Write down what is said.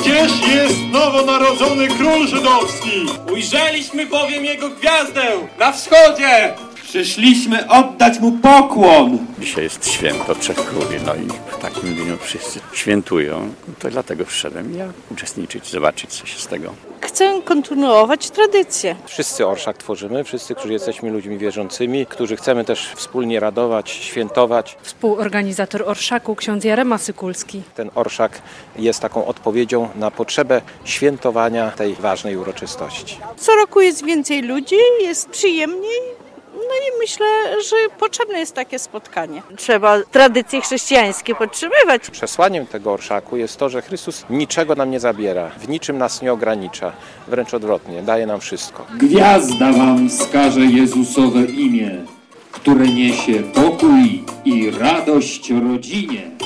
Gdzież jest nowonarodzony król żydowski? Ujrzeliśmy bowiem jego gwiazdę na wschodzie. Przyszliśmy oddać mu pokłon. Dzisiaj jest święto Trzech Króli, no i w takim dniu wszyscy świętują. To dlatego przyszedłem ja uczestniczyć, zobaczyć, co się z tego. Chcę kontynuować tradycję. Wszyscy orszak tworzymy, wszyscy, którzy jesteśmy ludźmi wierzącymi, którzy chcemy też wspólnie radować, świętować. Współorganizator orszaku, ksiądz Jarema Sykulski. Ten orszak jest taką odpowiedzią na potrzebę świętowania tej ważnej uroczystości. Co roku jest więcej ludzi, jest przyjemniej. No i myślę, że potrzebne jest takie spotkanie. Trzeba tradycje chrześcijańskie podtrzymywać. Przesłaniem tego orszaku jest to, że Chrystus niczego nam nie zabiera, w niczym nas nie ogranicza, wręcz odwrotnie, daje nam wszystko. Gwiazda wam wskaże Jezusowe imię, które niesie pokój i radość rodzinie.